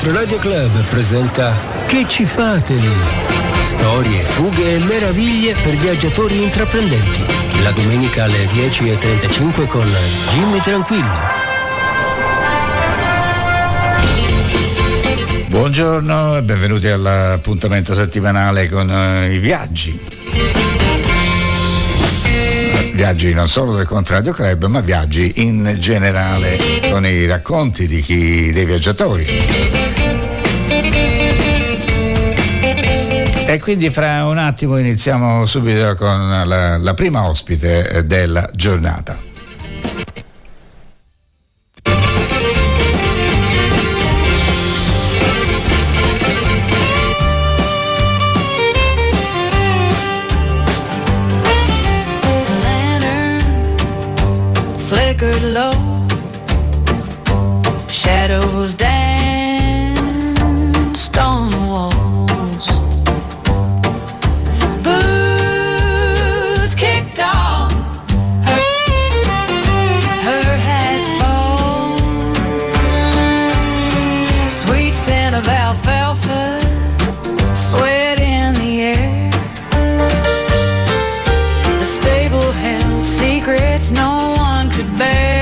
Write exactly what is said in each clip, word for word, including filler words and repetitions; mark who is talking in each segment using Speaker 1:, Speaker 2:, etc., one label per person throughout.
Speaker 1: Controradio Club presenta Che ci fate lì? Storie, fughe e meraviglie per viaggiatori intraprendenti. La domenica alle dieci e trentacinque con Jimmy Tranquillo.
Speaker 2: Buongiorno e benvenuti all'appuntamento settimanale con uh, i viaggi. Viaggi non solo del Controradio Club, ma viaggi in generale con i racconti di chi, dei viaggiatori. E quindi fra un attimo iniziamo subito con la, la prima ospite della giornata.
Speaker 3: Low shadows danced on the walls, boots kicked off her, her headphones, sweet scent of alfalfa, sweat in the air, the stable held secrets no one could bear.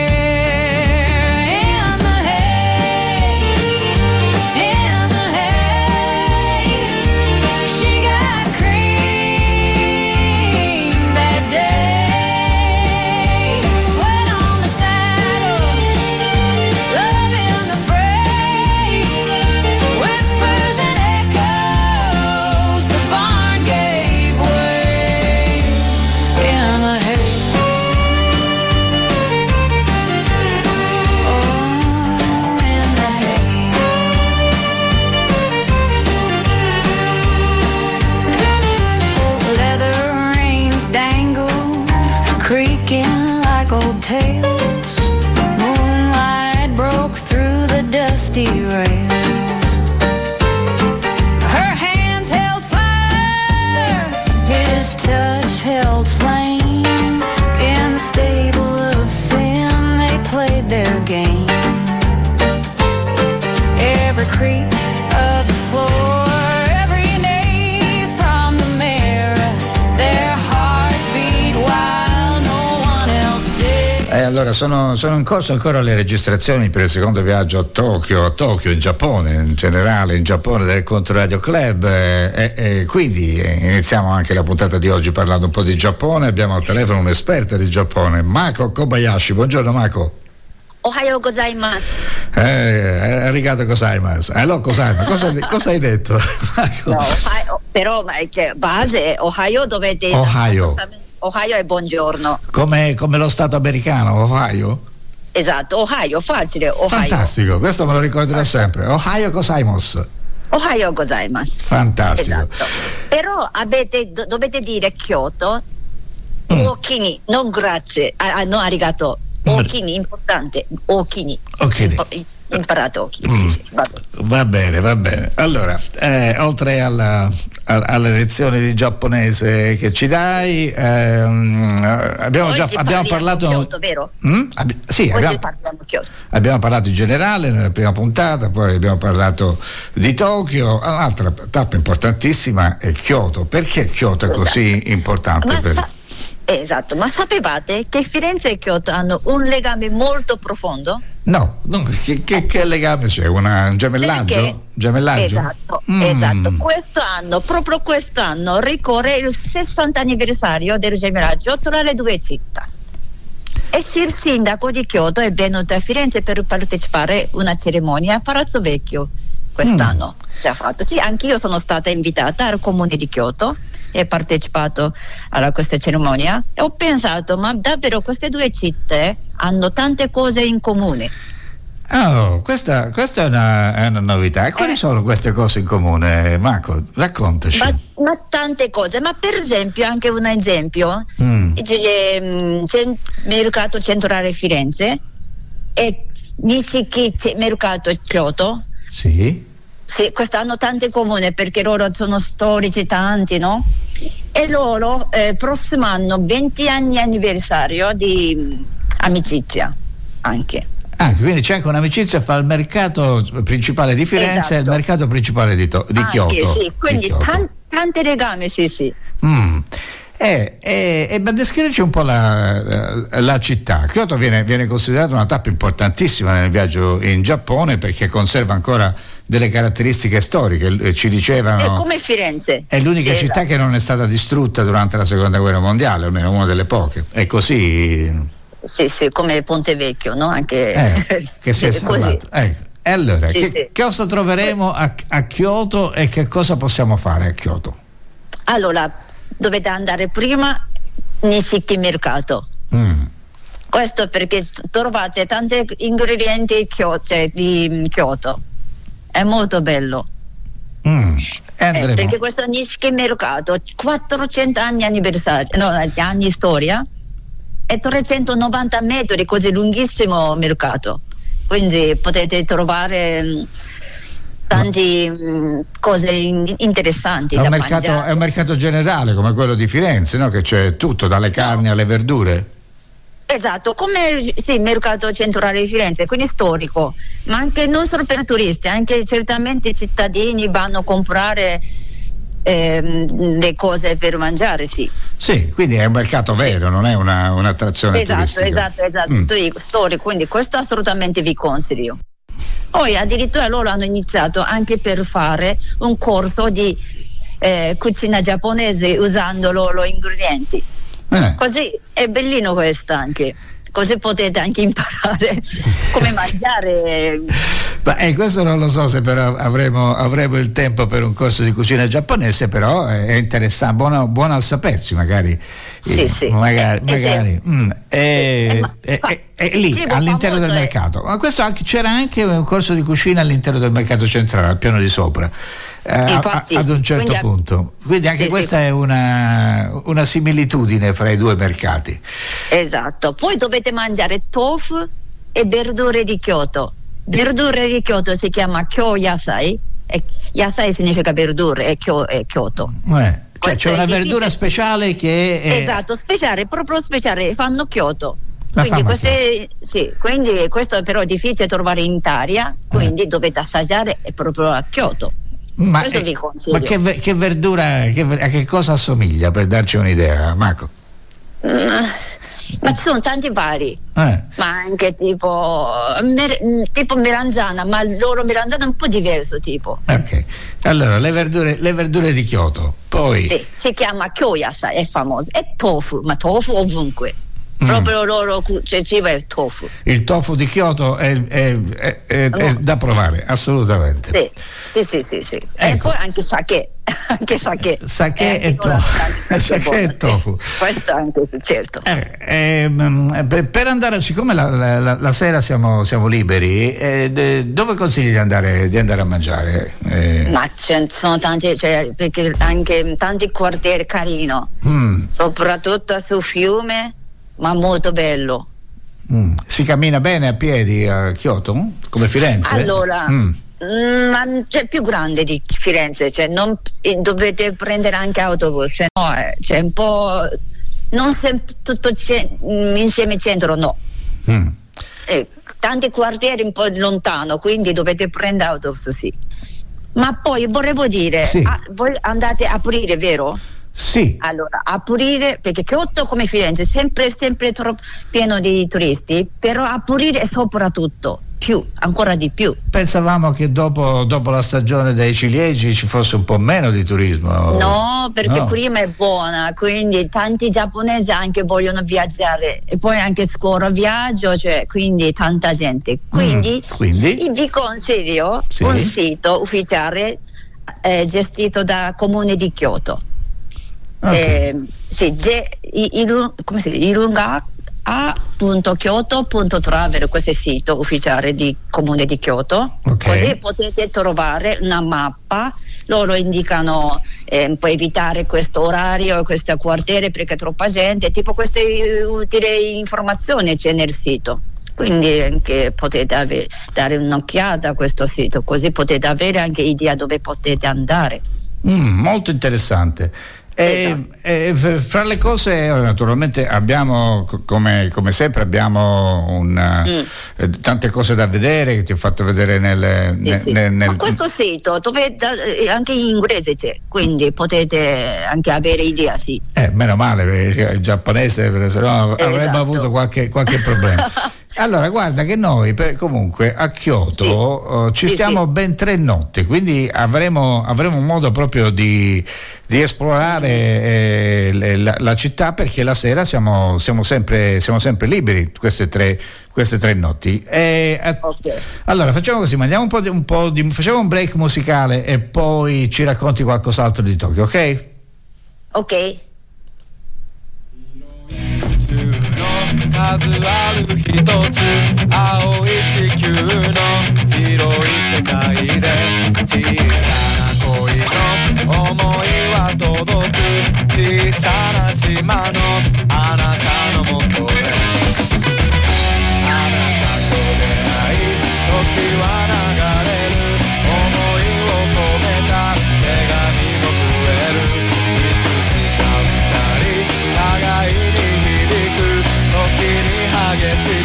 Speaker 3: Tales, moonlight broke through the dusty rails. Her hands held fire, his touch held flame. In the stable of sin they played their game. Every creak of the floor, every neigh from the mirror, their hearts beat wild.
Speaker 2: E allora sono, sono in corso ancora le registrazioni per il secondo viaggio a Tokyo, a Tokyo in Giappone, in generale in Giappone del Controradio Club, e, e quindi iniziamo anche la puntata di oggi parlando un po' di Giappone. Abbiamo al telefono un'esperta di Giappone, Mako Kobayashi. Buongiorno Mako.
Speaker 4: Ohayou gozaimasu.
Speaker 2: Eh, arigato gozaimasu. Allora gozaimasu. Cosa, cosa hai detto?
Speaker 4: No, Ohio, però cioè, base Ohayou dovete
Speaker 2: Ohio.
Speaker 4: Ohio è buongiorno.
Speaker 2: Come, come lo stato americano, Ohio?
Speaker 4: Esatto, Ohio, facile. Ohio.
Speaker 2: Fantastico, questo me lo ricorderò sempre. Ohayou gozaimasu.
Speaker 4: Ohayou gozaimasu.
Speaker 2: Fantastico.
Speaker 4: Esatto. Però avete, do, dovete dire Kyoto, mm. Okini, non grazie, ah, no arigato. Okini, importante, Okini.
Speaker 2: Okini.
Speaker 4: Imp- imparato Okini.
Speaker 2: Mm.
Speaker 4: Sì, sì, va bene.
Speaker 2: Va bene, va bene. Allora, eh, oltre alla, a, alle lezioni di giapponese che ci dai, ehm, abbiamo già abbiamo parlato.
Speaker 4: Kyoto, vero?
Speaker 2: Mm? Abbi- sì, abbiamo, abbiamo parlato in generale nella prima puntata, poi abbiamo parlato di Tokyo. Un'altra tappa importantissima è Kyoto. Perché Kyoto è così esatto. importante?
Speaker 4: Ma
Speaker 2: per...
Speaker 4: sa- esatto, ma sapevate che Firenze e Kyoto hanno un legame molto profondo?
Speaker 2: No, no che, che, che legame c'è? Una, un gemellaggio?
Speaker 4: Perché,
Speaker 2: gemellaggio?
Speaker 4: Esatto,
Speaker 2: mm.
Speaker 4: esatto. Quest'anno, proprio quest'anno, ricorre il sessanta anniversario del gemellaggio tra le due città. E il sindaco di Kyoto è venuto a Firenze per partecipare a una cerimonia a Palazzo Vecchio quest'anno. Mm. Ci ha fatto. Sì, anch'io sono stata invitata al comune di Kyoto e partecipato a questa cerimonia e ho pensato, ma davvero queste due città hanno tante cose in comune.
Speaker 2: Oh, questa, questa è, una, è una novità. E quali eh. sono queste cose in comune, Marco? Raccontaci.
Speaker 4: Ma, ma tante cose, ma per esempio, anche un esempio,
Speaker 2: mm.
Speaker 4: c'è, c'è mercato centrale Firenze e Nishiki mercato Kyoto.
Speaker 2: Sì.
Speaker 4: Sì, quest'anno tante comune perché loro sono storici tanti, no? E loro eh, prossimo anno venti anni anniversario di amicizia anche.
Speaker 2: Ah, quindi c'è anche un'amicizia fra il mercato principale di Firenze esatto. e il mercato principale di, to- di
Speaker 4: anche,
Speaker 2: Kyoto.
Speaker 4: Sì, quindi
Speaker 2: Kyoto.
Speaker 4: Tan- tante legami, sì, sì.
Speaker 2: Mm. E eh, eh, eh, descriverci un po' la, la, la città. Kyoto viene, viene considerata una tappa importantissima nel viaggio in Giappone perché conserva ancora delle caratteristiche storiche, ci dicevano.
Speaker 4: È come Firenze.
Speaker 2: È l'unica
Speaker 4: sì,
Speaker 2: città
Speaker 4: esatto.
Speaker 2: che non è stata distrutta durante la seconda guerra mondiale, almeno una delle poche. È così.
Speaker 4: Sì, sì, come Ponte Vecchio, no? Anche
Speaker 2: eh, che si è salvato. Ecco. E allora,
Speaker 4: sì,
Speaker 2: che,
Speaker 4: sì.
Speaker 2: cosa troveremo a, a Kyoto e che cosa possiamo fare a Kyoto?
Speaker 4: Allora, dovete andare prima Nishiki Mercato. Mm. Questo perché trovate tanti ingredienti Kyoto, cioè di Kyoto. È molto bello.
Speaker 2: Mm.
Speaker 4: Eh, perché questo Nishiki Mercato, quattrocento anni anniversario, no, anni storia, è trecentonovanta metri, così lunghissimo mercato. Quindi potete trovare mh, tanti mh, cose in, interessanti
Speaker 2: è un,
Speaker 4: da
Speaker 2: mercato,
Speaker 4: mangiare.
Speaker 2: È un mercato generale come quello di Firenze, no? Che c'è tutto, dalle carni no. alle verdure.
Speaker 4: Esatto, come sì, il mercato centrale di Firenze, quindi storico, ma anche non solo per turisti, anche certamente i cittadini vanno a comprare ehm, le cose per mangiare, sì.
Speaker 2: Sì, quindi è un mercato vero, non è una, un'attrazione
Speaker 4: esatto,
Speaker 2: turistica.
Speaker 4: Esatto, esatto, mm. storico, quindi questo assolutamente vi consiglio. Poi addirittura loro hanno iniziato anche per fare un corso di eh, cucina giapponese usando loro ingredienti. Eh. Così è bellino questo anche, così potete anche imparare come mangiare.
Speaker 2: Ma eh, questo non lo so se però avremo, avremo il tempo per un corso di cucina giapponese, però è interessante, buono, buono a sapersi magari.
Speaker 4: Sì,
Speaker 2: eh,
Speaker 4: sì.
Speaker 2: Magari,
Speaker 4: eh,
Speaker 2: magari.
Speaker 4: Sì.
Speaker 2: Mm, eh,
Speaker 4: eh, ma,
Speaker 2: eh,
Speaker 4: fa,
Speaker 2: eh, eh, lì all'interno del mercato. Ma questo anche, c'era anche un corso di cucina all'interno del mercato centrale, al piano di sopra. Eh,
Speaker 4: Infatti,
Speaker 2: a, ad un certo
Speaker 4: quindi,
Speaker 2: punto, quindi anche
Speaker 4: sì,
Speaker 2: questa
Speaker 4: sì.
Speaker 2: è una, una similitudine fra i due mercati.
Speaker 4: Esatto, poi dovete mangiare tofu e verdure di Kyoto. Verdure di Kyoto si chiama Kyo Yasai, e Yasai significa verdure e Kyo è Kyoto.
Speaker 2: Eh, cioè c'è una verdura speciale che è...
Speaker 4: Esatto, speciale, proprio speciale, fanno Kyoto.
Speaker 2: La
Speaker 4: quindi, queste, sì, quindi questo però è difficile trovare in Italia, quindi eh. dovete assaggiare proprio a Kyoto.
Speaker 2: Ma,
Speaker 4: questo
Speaker 2: eh,
Speaker 4: vi consiglio.
Speaker 2: ma che, che verdura, che, a che cosa assomiglia, per darci un'idea, Marco?
Speaker 4: Mm, ma ci sono tanti vari,
Speaker 2: eh.
Speaker 4: ma anche tipo mer, tipo melanzana, ma il loro melanzana è un po' diverso tipo.
Speaker 2: Ok, allora le verdure, le verdure di Kyoto, poi...
Speaker 4: Sì, si chiama Kyoyasa, è famoso, è tofu, ma tofu ovunque. Proprio loro cioè, cibo è tofu.
Speaker 2: Il tofu di Kyoto è, è, è, è, no. è da provare, assolutamente.
Speaker 4: Sì, sì, sì, sì, sì.
Speaker 2: Ecco.
Speaker 4: E poi anche sake, anche sake.
Speaker 2: Sake e tofu. Sake e tofu.
Speaker 4: Questo anche, certo.
Speaker 2: Eh, eh, per andare, siccome la, la, la sera siamo, siamo liberi, eh, dove consigli di andare, di andare a mangiare? Eh.
Speaker 4: Ma ci sono tanti, cioè, perché anche tanti quartieri carino, mm. soprattutto sul fiume. Ma molto bello.
Speaker 2: Mm. Si cammina bene a piedi a Kyoto? Come Firenze?
Speaker 4: Allora, mm. mh, ma c'è più grande di Firenze, cioè non dovete prendere anche autobus, cioè no, c'è cioè un po' non sempre tutto c- insieme centro, no. Mm. Eh, tanti quartieri un po' lontano, quindi dovete prendere autobus, sì. Ma poi volevo dire,
Speaker 2: sì.
Speaker 4: ah, voi andate a aprire, vero?
Speaker 2: Sì.
Speaker 4: Allora, aprire, perché Kyoto come Firenze è sempre, sempre troppo pieno di turisti, però aprire è soprattutto più, ancora di più.
Speaker 2: Pensavamo che dopo, dopo la stagione dei ciliegi ci fosse un po' meno di turismo.
Speaker 4: No, perché
Speaker 2: no.
Speaker 4: prima è buona, quindi tanti giapponesi anche vogliono viaggiare e poi anche scuola viaggio, cioè quindi tanta gente. Quindi,
Speaker 2: mm, quindi?
Speaker 4: vi consiglio sì. un sito ufficiale eh, gestito da Comune di Kyoto.
Speaker 2: Okay.
Speaker 4: Eh, sì, ge, iru, come si dice? Irunga a punto kyoto punto travel, questo è il sito ufficiale di Comune di Kyoto.
Speaker 2: Okay.
Speaker 4: Così potete trovare una mappa, loro indicano eh, puoi evitare questo orario e questo quartiere perché è troppa gente, tipo queste utili informazioni c'è nel sito. Quindi anche potete avere, dare un'occhiata a questo sito, così potete avere anche idea dove potete andare.
Speaker 2: Mm, molto interessante. E, e fra le cose, naturalmente abbiamo, come, come sempre, abbiamo un, mm. tante cose da vedere che ti ho fatto vedere nel,
Speaker 4: sì,
Speaker 2: nel,
Speaker 4: sì.
Speaker 2: nel, nel...
Speaker 4: Ma questo sito dove, anche in inglese c'è, quindi potete anche avere idea, sì.
Speaker 2: Eh, meno male, il giapponese, se no
Speaker 4: eh,
Speaker 2: avremmo
Speaker 4: esatto.
Speaker 2: avuto qualche, qualche problema. Allora, guarda che noi per, comunque a Kyoto sì. uh, ci
Speaker 4: sì,
Speaker 2: stiamo
Speaker 4: sì.
Speaker 2: ben tre notti, quindi avremo, avremo un modo proprio di, di esplorare eh, le, la, la città, perché la sera siamo, siamo, sempre, siamo sempre liberi queste tre, queste tre notti. E, eh,
Speaker 4: okay.
Speaker 2: Allora facciamo così, mandiamo un po' di, un po' di facciamo un break musicale e poi ci racconti qualcos'altro di Tokyo, ok?
Speaker 4: Ok.
Speaker 5: 数ある一つ青い地球の広い世界で小さな恋の想いは届く小さな島のあなたのもとへあなたと出会い時は流れる想いを込めた手紙も増えるいつしか二人互いに響く時に激しく時に切なく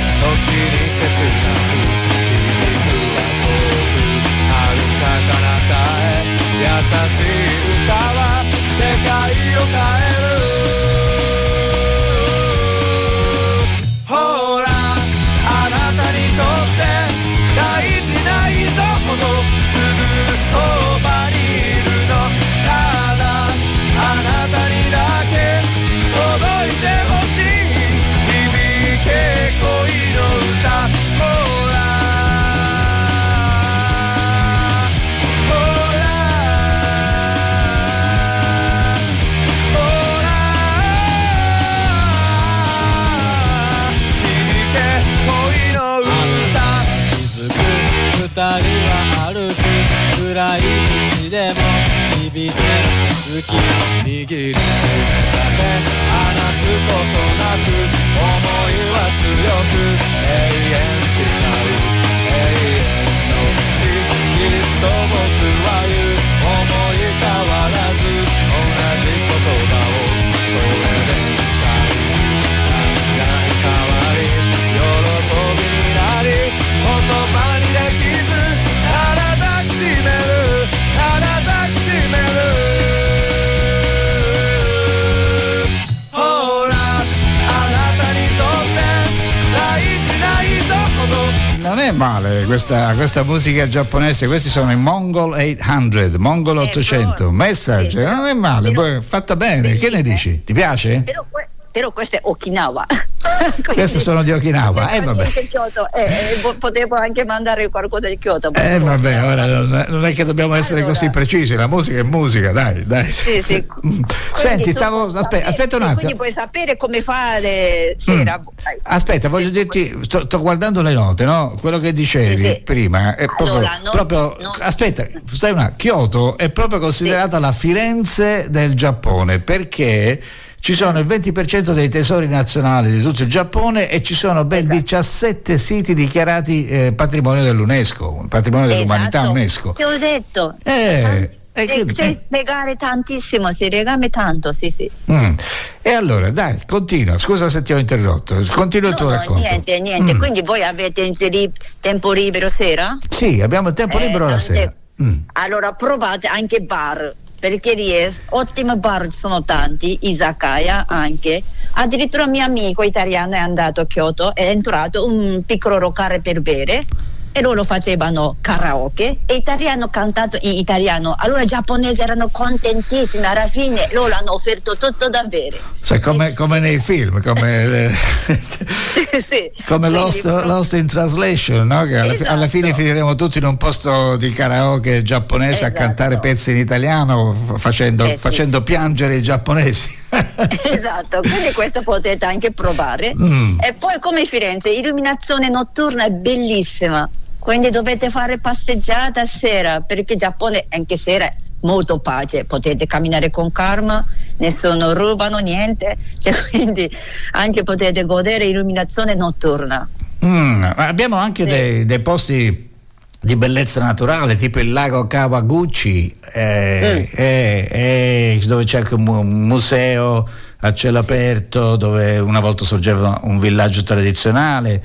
Speaker 5: 響くは遠く遥か彼方へ優しい歌は世界を変えるほらあなたにとって大事な人ほどすぐそばにいるのただあなたにだけ届いてほしい恋の歌ほらほらほら響け恋の歌気づく二人は歩く暗い道でも響ける好き握りしめた手離すことなく思いは強く永遠誓う永遠のうちきっと僕は言う思い変わらず同じ言葉をそれで深い涙に変わり喜びになり言葉にできずただ抱きしめるただ抱きしめる
Speaker 2: Non è male questa, questa musica giapponese, questi sono i Mongol ottocento, Mongol ottocento, Message, non è male, poi fatta bene, che ne dici? Ti piace?
Speaker 4: Però, però questo è Okinawa.
Speaker 2: Queste sono di Okinawa, eh vabbè.
Speaker 4: Kyoto, eh, eh, potevo anche mandare qualcosa di Kyoto.
Speaker 2: Eh vabbè, ora non è che dobbiamo essere
Speaker 4: allora,
Speaker 2: così precisi, la musica è musica, dai, dai.
Speaker 4: Sì, sì.
Speaker 2: Senti, stavo, aspetta, aspetta un attimo.
Speaker 4: Quindi puoi sapere come fare sera.
Speaker 2: Mm. Aspetta, voglio dirti, sto, sto guardando le note, no? Quello che dicevi
Speaker 4: sì, sì.
Speaker 2: prima è proprio,
Speaker 4: allora, no,
Speaker 2: proprio
Speaker 4: no.
Speaker 2: aspetta, stai una, Kyoto è proprio considerata sì. la Firenze del Giappone, perché ci sono il venti per cento dei tesori nazionali di tutto il Giappone e ci sono ben esatto. diciassette siti dichiarati eh, patrimonio dell'UNESCO, patrimonio esatto. dell'umanità UNESCO.
Speaker 4: Ti ho detto.
Speaker 2: Eh,
Speaker 4: eh, eh, c'è legare tantissimo, si legame tanto, sì sì.
Speaker 2: Mm. E allora dai, continua, scusa se ti ho interrotto, continua il
Speaker 4: no,
Speaker 2: tuo
Speaker 4: no,
Speaker 2: racconto.
Speaker 4: Niente, niente, mm. quindi voi avete tempo libero sera?
Speaker 2: Sì, abbiamo tempo libero
Speaker 4: eh,
Speaker 2: la sera. Mm.
Speaker 4: Allora provate anche bar, perché riesco, ottimi bar sono tanti, izakaya anche. Addirittura un mio amico italiano è andato a Kyoto, è entrato un piccolo locale per bere e loro facevano karaoke e italiano cantato in italiano. Allora i giapponesi erano contentissimi, alla fine loro hanno offerto tutto da bere.
Speaker 2: Cioè, come, come nei film, come,
Speaker 4: sì, sì.
Speaker 2: come Lost, Lost in Translation, no? Che alla,
Speaker 4: esatto.
Speaker 2: alla fine finiremo tutti in un posto di karaoke giapponese esatto. a cantare pezzi in italiano facendo, eh, facendo sì. piangere i giapponesi.
Speaker 4: Esatto, quindi questo potete anche provare. Mm. E poi come Firenze, illuminazione notturna è bellissima, quindi dovete fare passeggiata a sera, perché il Giappone anche sera è molto pace, potete camminare con calma, nessuno rubano niente, cioè, quindi anche potete godere illuminazione notturna.
Speaker 2: Mm. Abbiamo anche sì. dei, dei posti di bellezza naturale, tipo il lago Kawaguchi, eh, mm. eh, eh, dove c'è anche un museo a cielo aperto dove una volta sorgeva un villaggio tradizionale.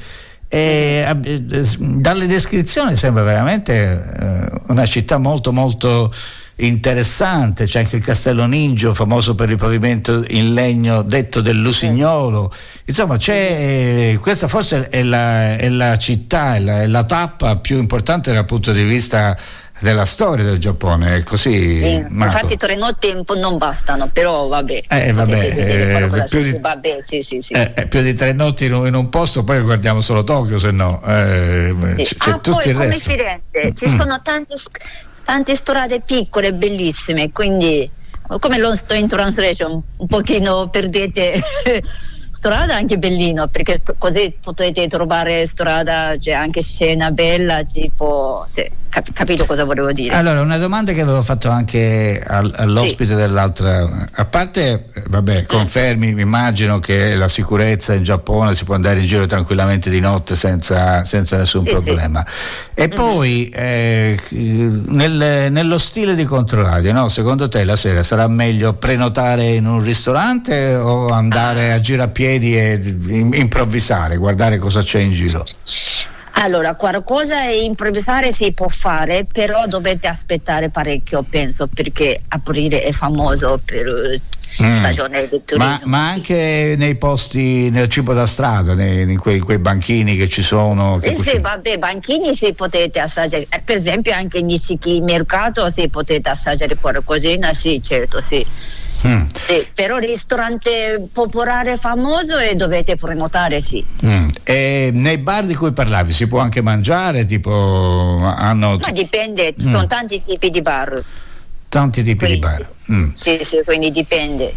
Speaker 2: E dalle descrizioni sembra veramente eh, una città molto molto interessante. C'è anche il Castello Ningio, famoso per il pavimento in legno detto del Lusignolo. Insomma, c'è questa forse è la, è la città, è la, è la tappa più importante dal punto di vista della storia del Giappone, è così.
Speaker 4: Sì, infatti tre notti non bastano, però vabbè.
Speaker 2: Eh, vabbè, eh, più,
Speaker 4: sì,
Speaker 2: di,
Speaker 4: vabbè sì, sì, sì.
Speaker 2: Eh, più di tre notti in un, in un posto, poi guardiamo solo Tokyo, se no eh,
Speaker 4: sì.
Speaker 2: c'è
Speaker 4: ah,
Speaker 2: tutto
Speaker 4: poi,
Speaker 2: il
Speaker 4: come
Speaker 2: resto.
Speaker 4: Firenze ci
Speaker 2: mm.
Speaker 4: sono tante, tante strade piccole, bellissime, quindi come lo sto in translation, un pochino perdete strada anche bellino, perché così potete trovare strada, c'è anche scena bella, tipo, sì, cap- capito cosa volevo dire?
Speaker 2: Allora, una domanda che avevo fatto anche al, all'ospite sì. dell'altra, a parte, vabbè, confermi, mi immagino che la sicurezza in Giappone si può andare in giro tranquillamente di notte senza, senza nessun
Speaker 4: sì,
Speaker 2: problema. Sì. E mm-hmm. poi, eh, nel, nello stile di Controradio, no? Secondo te la sera sarà meglio prenotare in un ristorante o andare ah. a girapiedi e improvvisare, guardare cosa c'è in giro?
Speaker 4: Allora, qualcosa improvvisare si può fare, però dovete aspettare parecchio, penso, perché aprile è famoso per mm. stagione del turismo.
Speaker 2: Ma, ma anche nei posti, nel cibo da strada, nei, in, quei, in quei banchini che ci sono. Che
Speaker 4: eh sì, vabbè, banchini sì, potete assaggiare, eh, per esempio anche in Nishiki mercato sì, potete assaggiare qualcosina, sì, certo, sì. Mm. Sì, però ristorante popolare famoso e dovete prenotare, sì.
Speaker 2: Mm. E nei bar di cui parlavi si può anche mangiare, tipo hanno.
Speaker 4: Ma dipende, ci mm. sono tanti tipi di bar.
Speaker 2: Tanti tipi
Speaker 4: quindi,
Speaker 2: di bar. Mm.
Speaker 4: Sì, sì, quindi dipende.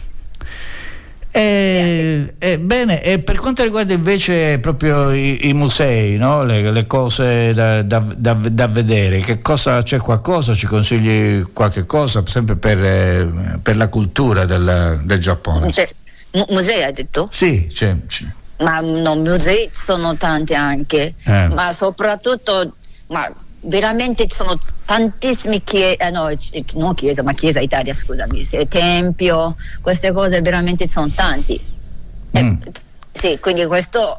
Speaker 2: E, e, bene, e per quanto riguarda invece proprio i, i musei, no? le, le cose da, da, da, da vedere, che cosa c'è, qualcosa, ci consigli qualche cosa sempre per, per la cultura del, del Giappone?
Speaker 4: Cioè, mu- musei hai detto?
Speaker 2: Sì, c'è, c'è.
Speaker 4: Ma no, musei sono tanti anche, eh. ma soprattutto ma veramente ci sono tantissimi chiese, eh, no, non chiesa, ma chiesa Italia, scusami, tempio, queste cose veramente sono tanti. Mm. Eh, sì, quindi questo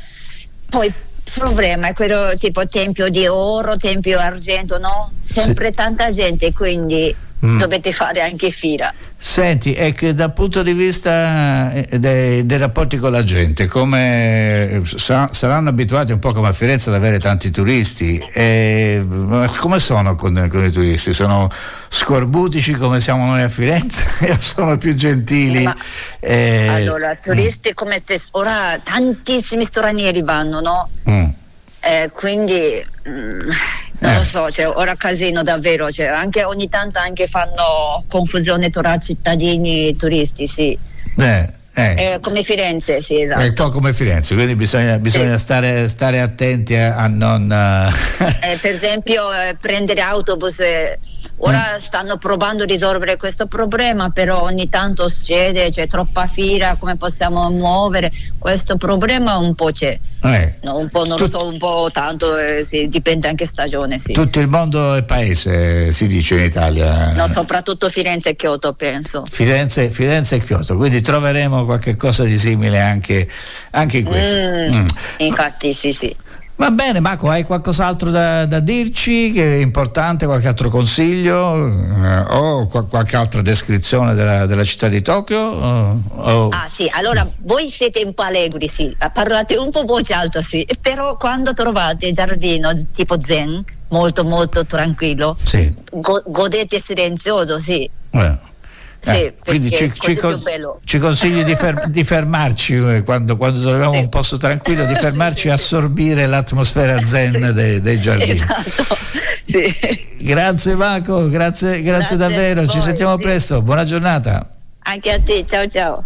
Speaker 4: poi il problema è quello tipo tempio di oro, tempio argento, no? Sempre sì. Tanta gente, quindi mm. dovete fare anche fila.
Speaker 2: Senti, è che dal punto di vista dei, dei rapporti con la gente, come sa, saranno abituati un po' come a Firenze ad avere tanti turisti, e come sono con, con i turisti? Sono scorbutici come siamo noi a Firenze o sono più gentili?
Speaker 4: Ma, eh, allora, turisti come te, ora tantissimi stranieri vanno, no? Mm. Eh, quindi mm, non eh. lo so, cioè, ora casino davvero, cioè, anche ogni tanto anche fanno confusione tra cittadini e turisti, sì.
Speaker 2: Eh, eh.
Speaker 4: Eh, come Firenze, sì, esatto.
Speaker 2: È un po' come Firenze, quindi bisogna, bisogna sì. stare, stare attenti a, a non. Uh...
Speaker 4: eh, per esempio, eh, prendere autobus. Eh, ora mm. stanno provando a risolvere questo problema, però ogni tanto succede, c'è troppa fila, come possiamo muovere? Questo problema un po' c'è. Eh. No, un po' non Tut- lo so, un po' tanto, eh, sì, dipende anche stagione, sì.
Speaker 2: Tutto il mondo è paese, si dice in Italia.
Speaker 4: No, soprattutto Firenze e Kyoto, penso.
Speaker 2: Firenze, Firenze e Kyoto, quindi troveremo qualche cosa di simile anche, anche in questo.
Speaker 4: Mm, mm. Infatti, sì, sì.
Speaker 2: Va bene, Marco, hai qualcos'altro da, da dirci che è importante, qualche altro consiglio eh, o qual- qualche altra descrizione della, della città di Tokyo? O, o...
Speaker 4: Ah sì, allora voi siete un po' allegri, sì, parlate un po' voce alta, sì, però quando trovate il giardino tipo zen, molto molto tranquillo,
Speaker 2: sì.
Speaker 4: go- godete silenzioso, sì.
Speaker 2: Eh.
Speaker 4: Sì,
Speaker 2: eh, quindi ci, ci, con, ci consigli di, fer, di fermarci eh, quando, quando troviamo sì. un posto tranquillo, di fermarci e assorbire l'atmosfera zen dei, dei giardini.
Speaker 4: Esatto. Sì.
Speaker 2: Grazie Marco, grazie, grazie, grazie davvero, ci sentiamo sì. presto, buona giornata.
Speaker 4: Anche a te, ciao ciao.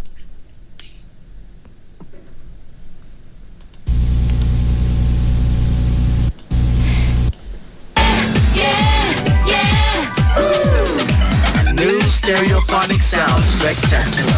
Speaker 6: Stereophonic sound spectacular.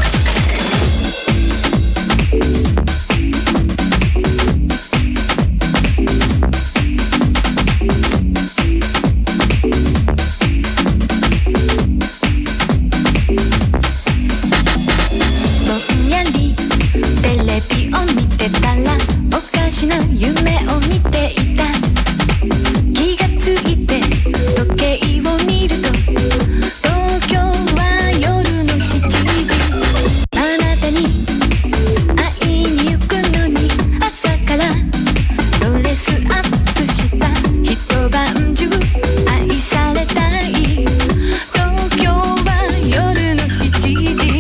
Speaker 3: おかしな夢を見ていた。気がついて時計を見ると東京は夜のしちじ。あなたに会いに行くのに朝からドレスアップした一晩中愛されたい。東京は夜のしちじ。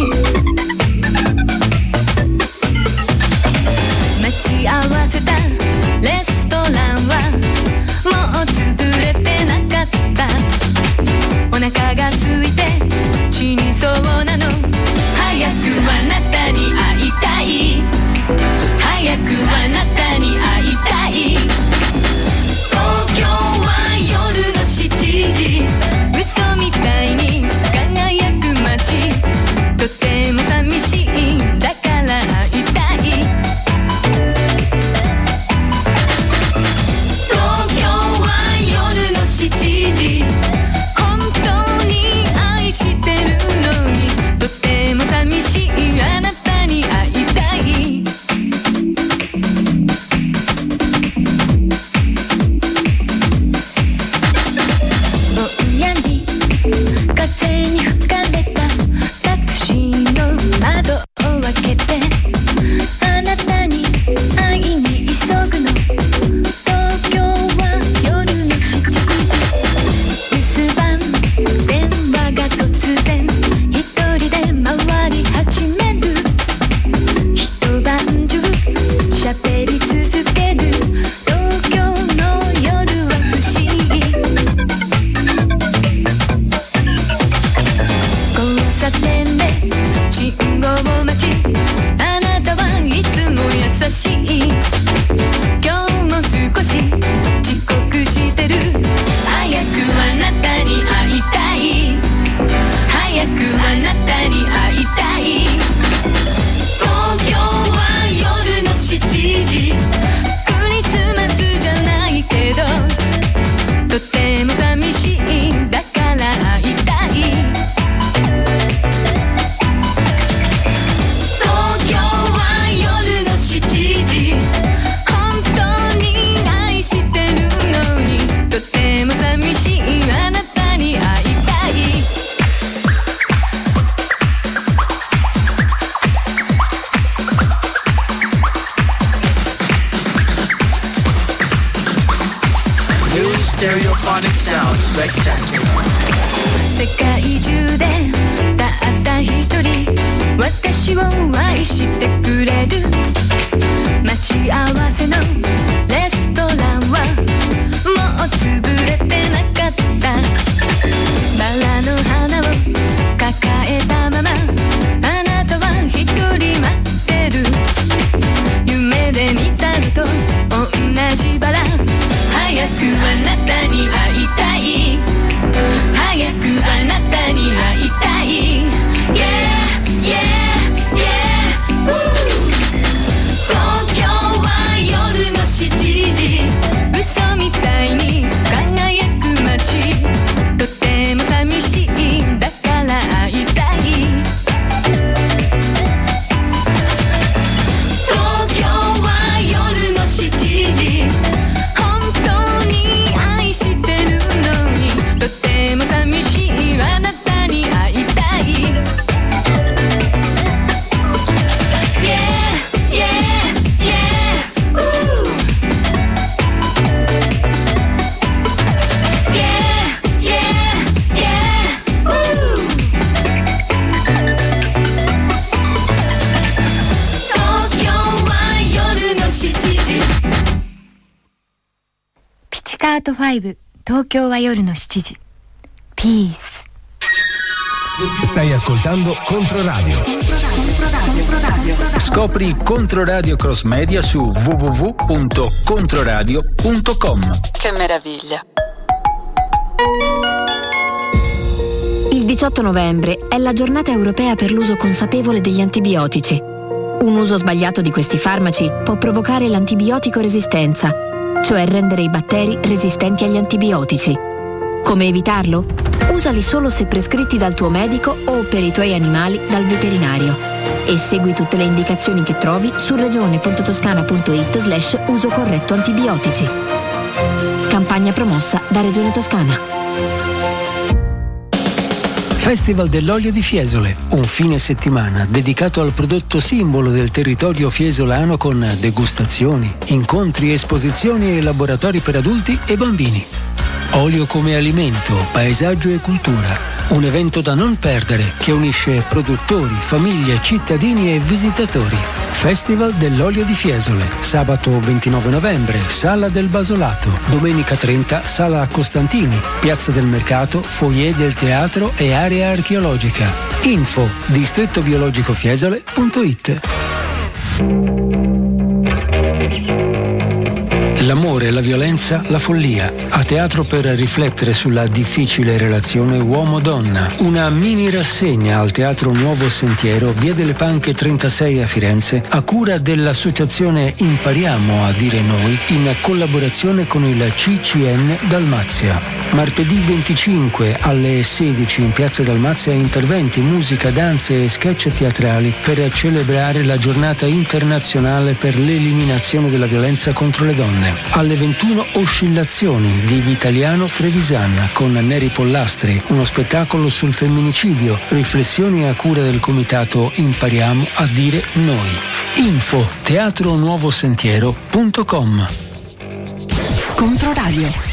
Speaker 3: 待ち合わせたレストランはもう潰れてなかった。お腹が空いて死にそうなの。早くあなたに会いたい。早くあなたに会いたい。東京は夜のしちじ。嘘みたいに輝く街。とても寂しい。だから会いたい。東京は夜のしちじ。本当に愛してるのにとても寂しい。あなたに会いたい。ぼんやり風に吹かれたタクシーの窓を開けてあなたに会いに急ぐの。東京は夜のしちじ。留守番電話が突然一人で回り始める。一晩中喋り続ける。東京の夜は不思議。交差点で信号待ち。あなたはいつも優しい。今日も少し遅刻してる。早くあなたに会いたい。早くあなたに会いたい。東京は夜のしちじ。クリスマスじゃないけどとても寂しい。だから会いたい。東京は夜のしちじ。本当に愛してるのにとても寂しい。あなたに会いたい。
Speaker 6: New stereophonic sound spectacular.
Speaker 3: 世界中でたった一人私を愛してくれる。待ち合わせのレストランはもう潰れてなかった。バラの花を抱えたままあなたは一人待ってる。夢で見たのと同じバラ。早くあなたに会いたい。早くあなたに会いたい。 Yeah, yeah, yeah、uh、東京は夜のしちじ。嘘みたいに輝く街。とても寂しい。だから会いたい。東京は夜のしちじ。本当に愛してるのにとても寂しい。あなたに会いたい。 Yeah, yeah, yeah、uh、Yeah, yeah, yeah、uh、東京は夜のしちじ。
Speaker 7: ピチカートファイブ、東京は夜のしちじ。ピース。
Speaker 8: Stai ascoltando Controradio.
Speaker 1: Scopri Controradio Cross Media su w w w punto controradio punto com.
Speaker 7: Che meraviglia. Il diciotto novembre è la giornata europea per l'uso consapevole degli antibiotici. Un uso sbagliato di questi farmaci può provocare l'antibiotico resistenza, cioè rendere i batteri resistenti agli antibiotici. Come evitarlo? Usali solo se prescritti dal tuo medico o per i tuoi animali dal veterinario. E segui tutte le indicazioni che trovi su regione.toscana.it slash uso corretto antibiotici. Campagna promossa da Regione Toscana.
Speaker 1: Festival dell'olio di Fiesole, un fine settimana dedicato al prodotto simbolo del territorio fiesolano con degustazioni, incontri, esposizioni e laboratori per adulti e bambini. Olio come alimento, paesaggio e cultura. Un evento da non perdere che unisce produttori, famiglie, cittadini e visitatori. Festival dell'olio di Fiesole, sabato ventinove novembre, Sala del Basolato, domenica trenta, Sala Costantini, Piazza del Mercato, foyer del teatro e area archeologica. Info distretto biologico fiesole punto it. L'amore, la violenza, la follia. A teatro per riflettere sulla difficile relazione uomo-donna. Una mini rassegna al Teatro Nuovo Sentiero, via delle Panche trentasei a Firenze, a cura dell'associazione Impariamo a dire noi, in collaborazione con il C C N Dalmazia. Martedì venticinque alle sedici in Piazza Dalmazia, interventi, musica, danze e sketch teatrali per celebrare la giornata internazionale per l'eliminazione della violenza contro le donne. Alle ventuno Oscillazioni di Vitaliano Trevisan con Neri Pollastri, uno spettacolo sul femminicidio, riflessioni a cura del comitato Impariamo a dire noi. Info teatro nuovo sentiero punto com.
Speaker 7: Controradio.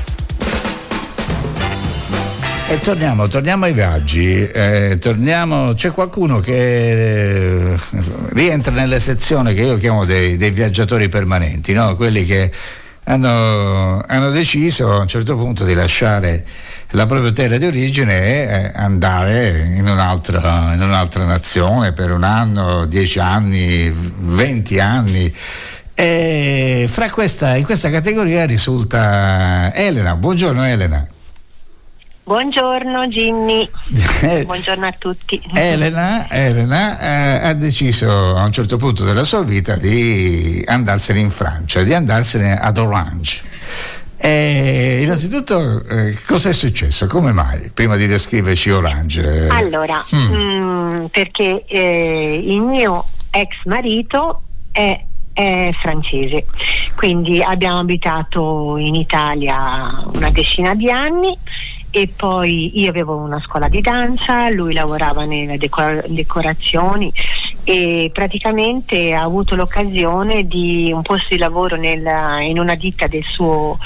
Speaker 2: E torniamo, torniamo ai viaggi, eh, torniamo, c'è qualcuno che eh, rientra nelle sezioni che io chiamo dei, dei viaggiatori permanenti, no? Quelli che hanno, hanno deciso a un certo punto di lasciare la propria terra di origine e eh, andare in un'altra, in un'altra nazione per un anno, dieci anni, venti anni. E fra questa, in questa categoria risulta Elena. Buongiorno Elena.
Speaker 9: Buongiorno Jimmy, buongiorno a tutti.
Speaker 2: Elena, Elena eh, ha deciso a un certo punto della sua vita di andarsene in Francia, di andarsene ad Orange. E innanzitutto eh, cosa è successo? Come mai? Prima di descriverci Orange.
Speaker 9: Allora, mm. mh, perché eh, il mio ex marito è è francese, quindi abbiamo abitato in Italia una decina di anni e poi io avevo una scuola di danza, lui lavorava nelle decor- decorazioni e praticamente ha avuto l'occasione di un posto di lavoro nella, in una ditta del suo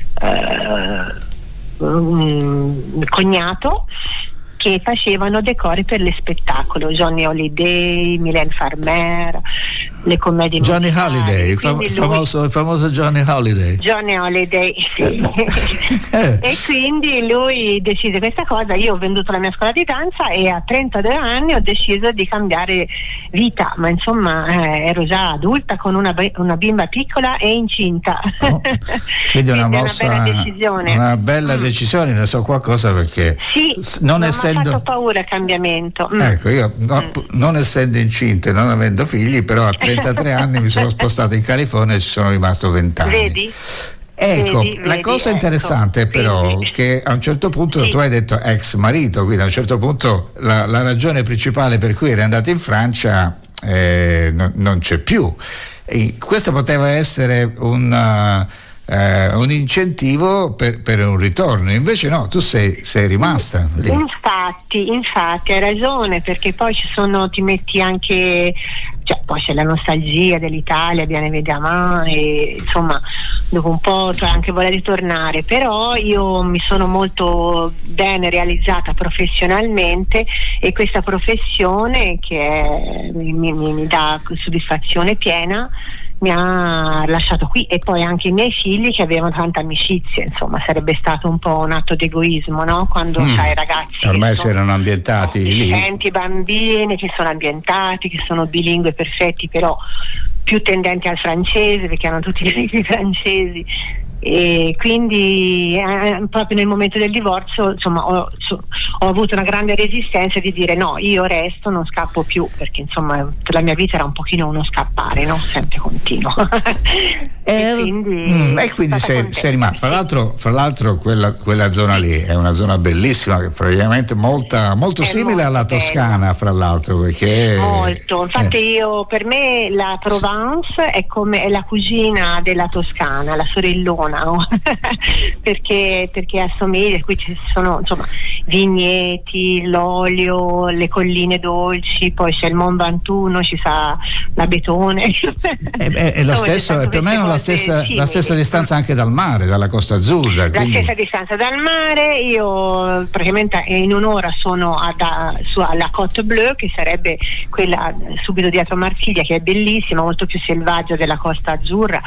Speaker 9: uh, um, cognato, che facevano decori per le spettacolo, Johnny Hallyday, Mylène Farmer, le commedie
Speaker 2: Johnny
Speaker 9: musicali.
Speaker 2: Hallyday, il, fam- lui, famoso, il famoso Johnny Hallyday.
Speaker 9: Johnny Hallyday, sì. E quindi lui decise questa cosa. Io ho venduto la mia scuola di danza e a trentadue anni ho deciso di cambiare vita, ma insomma eh, ero già adulta con una, una bimba piccola e incinta.
Speaker 2: Oh, quindi una,
Speaker 9: quindi
Speaker 2: mossa,
Speaker 9: una bella decisione.
Speaker 2: Una bella mm. decisione, ne so qualcosa perché
Speaker 9: sì,
Speaker 2: non,
Speaker 9: non
Speaker 2: essendo...
Speaker 9: mi ha fatto paura il cambiamento. Mm.
Speaker 2: Ecco, io no, mm. non essendo incinta e non avendo figli, però a trentatré anni mi sono spostato in California e ci sono rimasto venti anni.
Speaker 9: Vedi?
Speaker 2: Ecco,
Speaker 9: vedi,
Speaker 2: la
Speaker 9: vedi,
Speaker 2: cosa
Speaker 9: ecco,
Speaker 2: interessante però
Speaker 9: vedi.
Speaker 2: che a un certo punto
Speaker 9: sì.
Speaker 2: tu hai detto ex marito, quindi a un certo punto la, la ragione principale per cui eri andato in Francia eh, no, non c'è più. E questo poteva essere un... Uh, Uh, un incentivo per, per un ritorno, invece no, tu sei, sei rimasta lì.
Speaker 9: Infatti, infatti hai ragione, perché poi ci sono, ti metti anche, cioè, poi c'è la nostalgia dell'Italia, viene vediamo, e insomma dopo un po' cioè, anche voglia di tornare, però io mi sono molto bene realizzata professionalmente e questa professione che è, mi, mi, mi dà soddisfazione piena mi ha lasciato qui, e poi anche i miei figli che avevano tanta amicizia, insomma sarebbe stato un po' un atto di egoismo, no? Quando mm. sai ragazzi
Speaker 2: ormai si erano ambientati lì,
Speaker 9: senti bambini che sono ambientati, che sono bilingue perfetti, però più tendenti al francese perché hanno tutti i figli francesi, e quindi eh, proprio nel momento del divorzio insomma ho, so, ho avuto una grande resistenza di dire no, io resto, non scappo più, perché insomma per la mia vita era un pochino uno scappare, no? Sempre continuo. e quindi,
Speaker 2: mm, e quindi sei, sei rimasto. Fra l'altro, fra l'altro quella, quella zona lì è una zona bellissima, che praticamente molta, molto è simile molto alla Toscana, bella. Fra l'altro, perché
Speaker 9: molto. Infatti eh. io, per me la Provence è come è la cugina della Toscana, la sorellona, no? perché, perché assomiglia, qui ci sono insomma vigneti, l'olio, le colline dolci, poi c'è il Mont Ventoux, ci sa l'abetone.
Speaker 2: È, è, è lo stesso, è più o meno la stessa, la stessa distanza anche dal mare, dalla Costa Azzurra.
Speaker 9: La quindi... stessa distanza dal mare. Io praticamente in un'ora sono ad, a, su, alla Côte Bleue, che sarebbe quella subito dietro Marsiglia, che è bellissima, molto più selvaggia della Costa Azzurra,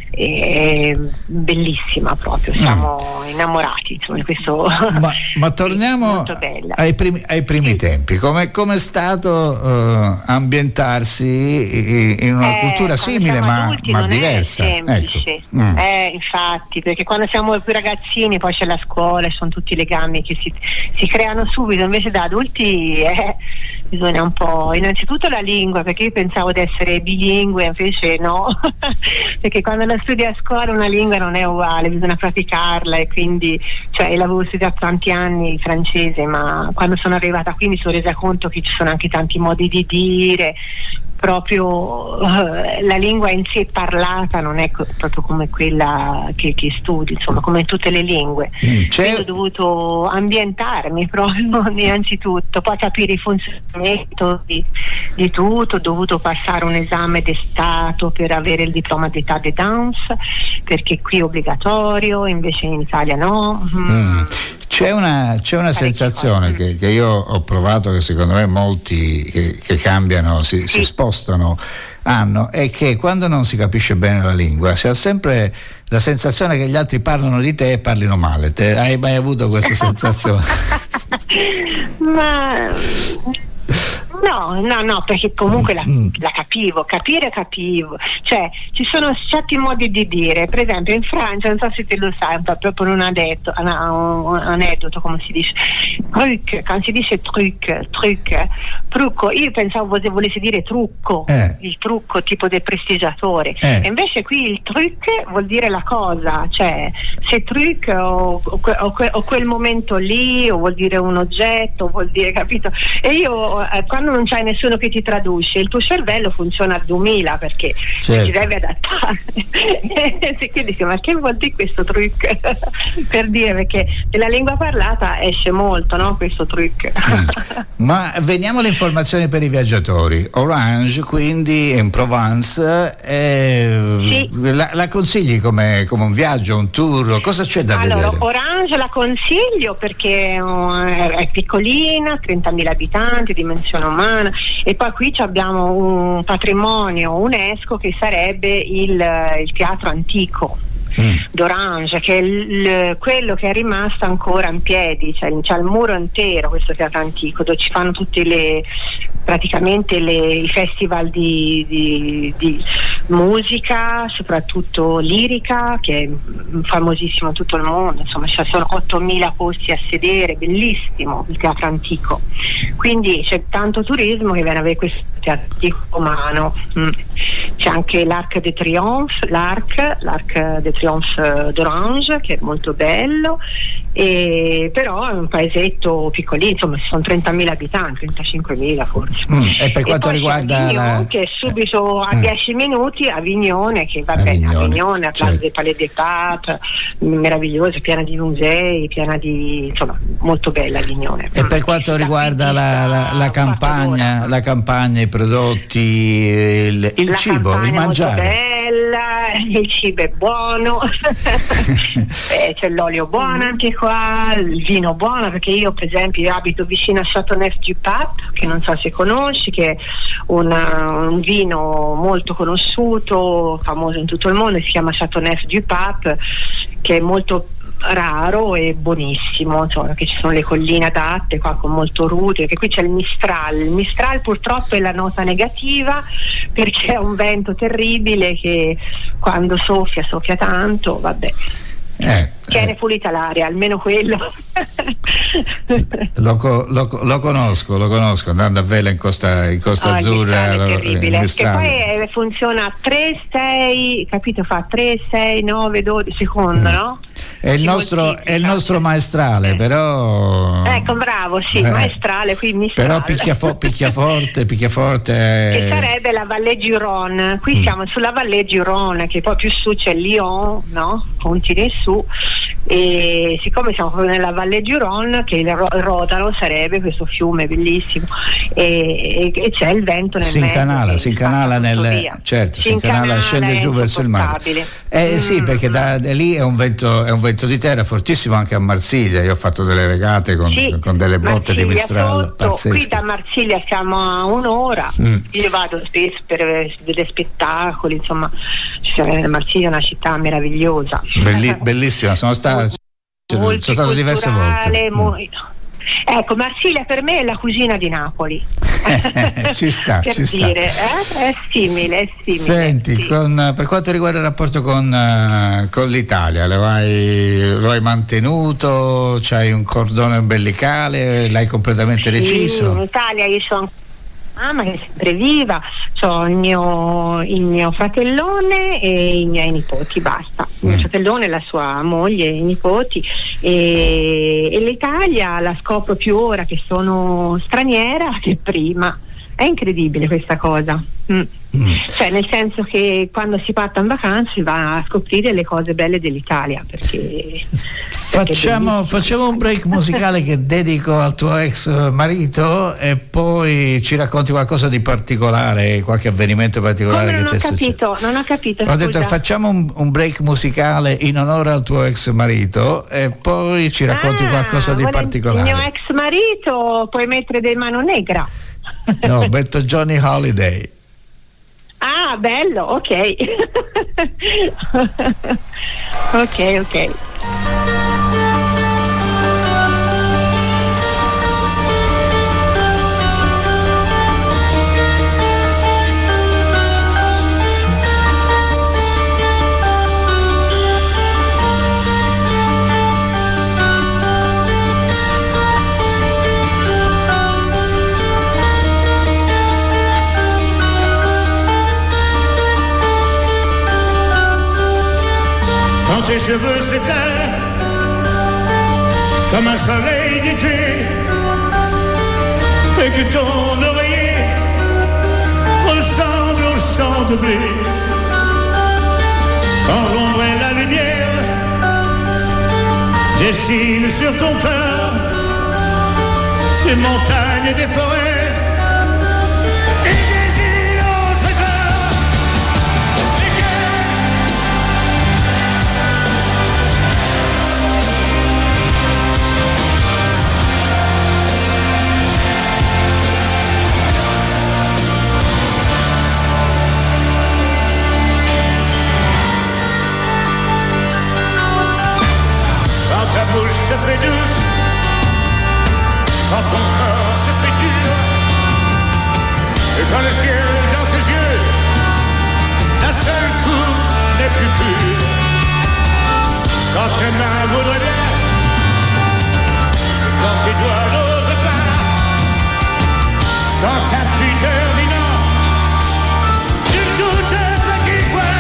Speaker 9: è bellissima proprio, siamo mm. innamorati insomma, di questo.
Speaker 2: Ma, ma torniamo ai primi, ai primi sì. tempi, come è stato uh, ambientarsi in una eh, cultura simile ma, adulti, ma diversa?
Speaker 9: È semplice. Ecco. Mm. Eh, infatti, perché quando siamo più ragazzini poi c'è la scuola e sono tutti i legami che si, si creano subito, invece da adulti eh, bisogna un po', innanzitutto la lingua, perché io pensavo di essere bilingue, invece no, perché quando la studi a scuola una lingua non è uguale, bisogna praticarla, e quindi cioè l'avevo studiato tanti anni il francese, ma quando sono arrivata qui mi sono resa conto che ci sono anche tanti modi di dire, proprio uh, la lingua in sé parlata non è co- proprio come quella che, che studi, insomma, come in tutte le lingue. Mm, quindi ho dovuto ambientarmi proprio innanzitutto, poi capire i funzionamenti di, di tutto. Ho dovuto passare un esame d'estato per avere il diploma d'état de danse, perché qui è obbligatorio, invece in Italia no. Mm.
Speaker 2: Mm. C'è una, c'è una sensazione che, che io ho provato, che secondo me molti che, che cambiano, si, sì. si spostano, hanno, è che quando non si capisce bene la lingua si ha sempre la sensazione che gli altri parlano di te e parlino male. Te, hai mai avuto questa sensazione?
Speaker 9: Ma... No, no, no, perché comunque la, la capivo, capire capivo, cioè ci sono certi modi di dire, per esempio in Francia, non so se te lo sai, proprio un aneddoto, un, un aneddoto come si dice, truc, quando si dice truc, truc, trucco, io pensavo volesse dire trucco, eh. il trucco tipo del prestigiatore, eh. e invece qui il truc vuol dire la cosa, cioè se truc o, o, o, o quel momento lì, o vuol dire un oggetto, vuol dire, capito? E io eh, quando non c'è nessuno che ti traduce, il tuo cervello funziona al duemila, perché certo. ti deve adattare. E quindi dici, ma che vuol dire questo truc? Per dire, perché nella lingua parlata esce molto, no? Questo truc.
Speaker 2: Mm. Ma veniamo alle informazioni per i viaggiatori. Orange, quindi in Provence, eh, sì. la, la consigli come, come un viaggio, un tour? Cosa c'è da
Speaker 9: allora,
Speaker 2: vedere?
Speaker 9: Orange la consiglio perché uh, è piccolina, trentamila abitanti, dimensione umana, e poi qui abbiamo un patrimonio UNESCO che sarebbe il, il teatro antico mm. d'Orange, che è il, quello che è rimasto ancora in piedi, cioè c'è il muro intero, questo teatro antico, dove ci fanno tutte le praticamente le, i festival di, di, di musica, soprattutto lirica, che è famosissimo in tutto il mondo, insomma ci sono ottomila posti a sedere, bellissimo il teatro antico, quindi c'è tanto turismo che viene a vedere questo teatro antico umano. Mm. C'è anche l'Arc de Triomphe, l'Arc, l'Arc de Triomphe d'Orange, che è molto bello, e però è un paesetto piccolino, insomma ci sono trentamila abitanti, trentacinquemila forse.
Speaker 2: Mm, e per quanto e riguarda
Speaker 9: Avignon,
Speaker 2: la...
Speaker 9: che è subito a dieci mm. minuti, Avignone, che va bene, Avignone, a Place des Palais des Papes, meravigliosa, piena di musei, piena di, insomma, molto bella Avignone.
Speaker 2: E per quanto la riguarda la, la, la campagna, la campagna, i prodotti, il, il cibo, il mangiare.
Speaker 9: Bella, il cibo è buono, eh, c'è l'olio buono anche qua, il vino buono, perché io per esempio io abito vicino a Châteauneuf-du-Pape, che non so se conosci, che è una, un vino molto conosciuto, famoso in tutto il mondo, si chiama Châteauneuf-du-Pape, che è molto raro e buonissimo, insomma, che ci sono le colline adatte qua con molto rude, perché qui c'è il Mistral. Il Mistral purtroppo è la nota negativa, perché è un vento terribile che quando soffia soffia tanto, vabbè.
Speaker 2: Eh,
Speaker 9: Tiene
Speaker 2: eh.
Speaker 9: pulita l'aria, almeno quello.
Speaker 2: Lo, co- lo, lo conosco, lo conosco, andando a vela in Costa, in Costa
Speaker 9: Oh, il
Speaker 2: Azzurra.
Speaker 9: Mistral è
Speaker 2: lo-
Speaker 9: terribile,
Speaker 2: il
Speaker 9: che poi
Speaker 2: Mistral.
Speaker 9: eh, funziona tre sei, capito, fa tre sei nove dodici secondo, no?
Speaker 2: È il
Speaker 9: Si
Speaker 2: nostro,
Speaker 9: moltiplica.
Speaker 2: è il nostro maestrale, però.
Speaker 9: Ecco, bravo, sì,
Speaker 2: Eh.
Speaker 9: maestrale, qui Mistral.
Speaker 2: Però picchiafo- picchiaforte, picchiaforte.
Speaker 9: Che
Speaker 2: è-
Speaker 9: sarebbe la Valle Giron. Qui
Speaker 2: Mm.
Speaker 9: siamo sulla Valle Giron, che poi più su c'è Lyon, no? Continua in su, e siccome siamo proprio nella Valle Giron, che il Ro- Rodano sarebbe questo fiume bellissimo, e, e- e c'è il vento nel
Speaker 2: Si
Speaker 9: mezzo.
Speaker 2: incanala,
Speaker 9: che
Speaker 2: si incanala
Speaker 9: passa tutto
Speaker 2: nel.
Speaker 9: via.
Speaker 2: Certo, si
Speaker 9: Si
Speaker 2: incanala,
Speaker 9: incanala,
Speaker 2: scende
Speaker 9: è
Speaker 2: giù verso il mare.
Speaker 9: insopportabile.
Speaker 2: Eh sì,
Speaker 9: Mm.
Speaker 2: perché da, da lì è un vento, è un vento di terra fortissimo anche a Marsiglia. Io ho fatto delle regate con,
Speaker 9: Sì,
Speaker 2: con delle botte di
Speaker 9: Marsiglia
Speaker 2: Mistral
Speaker 9: sotto,
Speaker 2: pazzesche.
Speaker 9: qui da Marsiglia siamo a un'ora.
Speaker 2: Mm.
Speaker 9: Io vado spesso per vedere spettacoli, insomma, cioè, Marsiglia è una città meravigliosa.
Speaker 2: Belli- bellissima, sono stato, sono stato diverse volte.
Speaker 9: Multiculturale, mo- Ecco, Marsiglia per me è la cugina di Napoli.
Speaker 2: Eh, ci sta,
Speaker 9: per
Speaker 2: ci sta.
Speaker 9: dire, eh? È simile, è simile.
Speaker 2: Senti,
Speaker 9: sì.
Speaker 2: con, per quanto riguarda il rapporto con, eh, con l'Italia, lo hai, lo hai mantenuto? C'hai un cordone ombelicale? L'hai completamente
Speaker 9: Sì,
Speaker 2: reciso?
Speaker 9: in Italia io sono mamma che è sempre viva, ho il mio, il mio fratellone e i miei nipoti, basta. Il mio
Speaker 2: Mm.
Speaker 9: fratellone, la sua moglie e i nipoti, e, e l'Italia la scopro più ora che sono straniera che prima. È incredibile questa cosa. Mm.
Speaker 2: Mm.
Speaker 9: Cioè, nel senso che quando si parte in vacanza si va a scoprire le cose belle dell'Italia, perché
Speaker 2: Facciamo, facciamo un break musicale che dedico al tuo ex marito e poi ci racconti qualcosa di particolare, qualche avvenimento particolare
Speaker 9: Come
Speaker 2: che
Speaker 9: non
Speaker 2: ti
Speaker 9: ho
Speaker 2: è successo.
Speaker 9: capito, non ho capito.
Speaker 2: Ho detto
Speaker 9: scusa.
Speaker 2: facciamo un, un break musicale in onore al tuo ex marito e poi ci racconti
Speaker 9: Ah,
Speaker 2: qualcosa di
Speaker 9: vuole-
Speaker 2: particolare.
Speaker 9: Il mio ex marito puoi mettere del Mano Negra.
Speaker 2: No, metto Johnny Holiday.
Speaker 9: Ah, bello, ok. ok, ok.
Speaker 10: Quand tes cheveux s'éteignent comme un soleil d'été et que ton oreiller ressemble au champ de blé, quand l'ombre et la lumière dessinent sur ton cœur des montagnes et des forêts et des îles au trésor. Quand ta bouche se fait douce, quand ton corps se fait dur, et quand le ciel dans tes yeux, la seule cour n'est plus pure, quand tes mains voudraient bien, quand tes doigts n'osent pas, quand ta Twitter dit non, de toute petite voix.